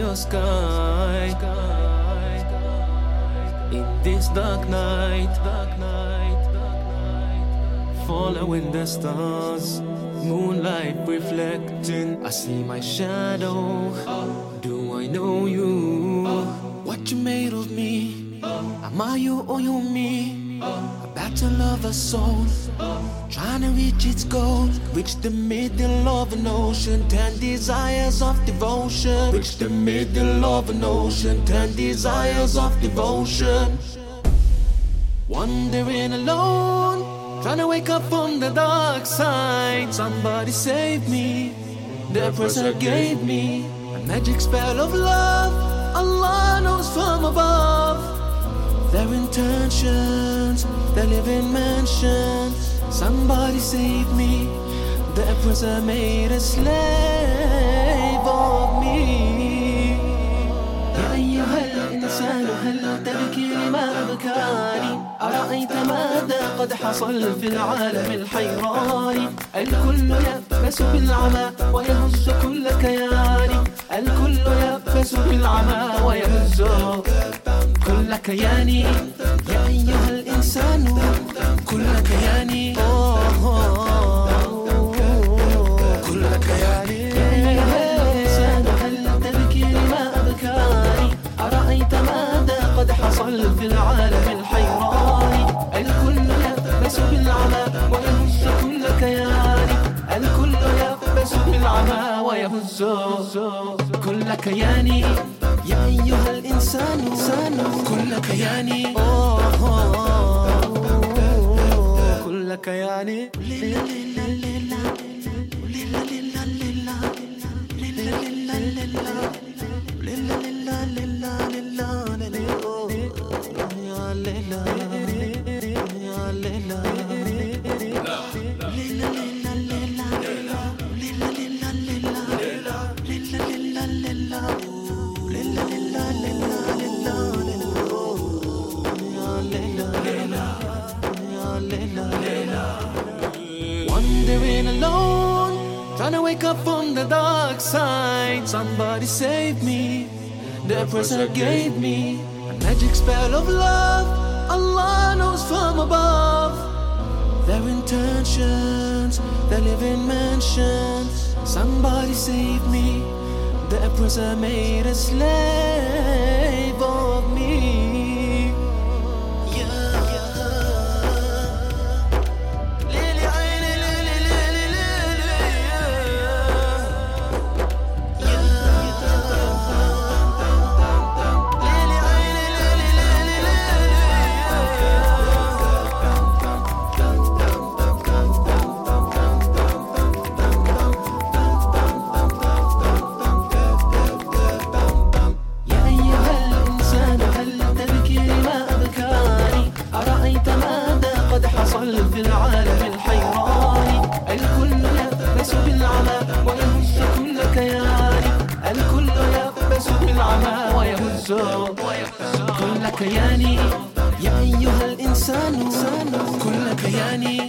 your sky. In this dark night, following the stars, moonlight reflecting, I see my shadow. Do I know you? What you made of me? Am I you or you me? A battle of a soul, trying to reach its goal. Reach the middle of an ocean, 10 desires of devotion. Reach the middle of an ocean, 10 desires of devotion. Wandering alone, trying to wake up from the dark side. Somebody save me. The pressure gave me a magic spell of love. Allah knows from above their intentions, they live in mansions. Somebody save me. The oppressor made a slave of me. يا أيها الإنسان هل تبكي لما أبكاني؟ أرأيت ماذا قد حصل في العالم الحيران؟ الكل يأبس بالعمى ويهز كل كياني. الكل يأبس بالعمى ويهز كل كياني. يا أيها الإنسان كل كياني، كل كياني. يا أيها الإنسان هل تبكي لما أبكاني؟ أرأيت ماذا قد حصل في العالم الحيران؟ الكل يأبس بالعمى ويهز كل كياني. الكل يأبس بالعمى ويهز كل كياني. يا أيها الإنسان كل كياني، كل كياني. Wandering alone, trying to wake up from the dark side. Somebody save me. The oppressor gave me a magic spell of love. Allah knows from above their intentions, they live in mansions. Somebody save me. The oppressor made a slave of me. في العالم الحيران الكل يأبس بالعمى ويهز كل كياني. الكل يأبس بالعمى ويهز كل كياني. يا أيها الإنسان كل كياني.